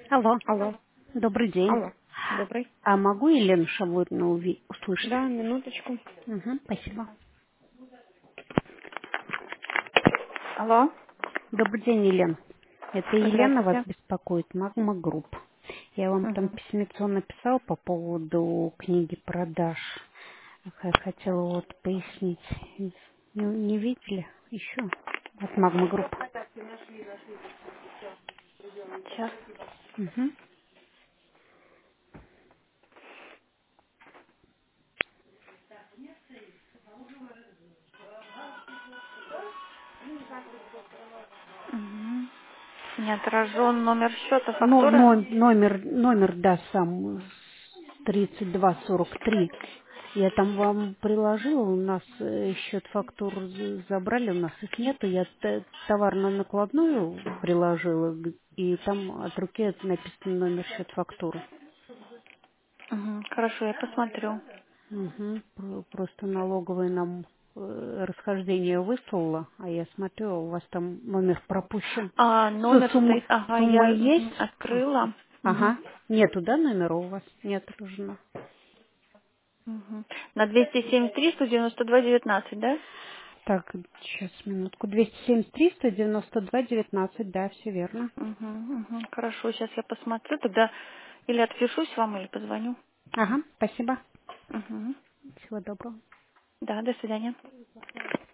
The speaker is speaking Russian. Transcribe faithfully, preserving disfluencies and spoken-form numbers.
Алло, Алло. добрый день. Алло. Добрый. А могу Елену Шавлотину уви- услышать? Да, минуточку. Угу, спасибо. Алло. Добрый день, Елена. Это Елена вас Здравствуйте. беспокоит, Магма Групп. Я вам там Угу. письмецо написал по поводу книги продаж. Х- Хотела вот пояснить. Не, не видели еще? От Магма Групп. Сейчас. Угу. Угу. Не отражен номер счета Но, фактуры. но- номер, номер, да, сам тридцать два сорок три. Я там вам приложила, у нас э, счет фактур з- забрали, у нас их нету. Я т- товар на накладную приложила, г- и там от руки написан номер счет фактуры. Угу. Хорошо, я посмотрю. Мгм. Про- Просто налоговая нам э, расхождение выслала, а я смотрю, у вас там номер пропущен. А, Су- номер Сумма, стоит. Ага, сумма я мгм, есть? открыла. Угу. Ага. Нету, да, номера у вас? Нет, нужно. Угу. На двести семьдесят три сто девяносто два девятнадцать, да? Так, сейчас, минутку. двести семьдесят три сто девяносто два девятнадцать, да, все верно. Угу, угу. Хорошо, сейчас я посмотрю. Тогда или отпишусь вам, или позвоню. Ага, спасибо. Угу. Всего доброго. Да, до свидания.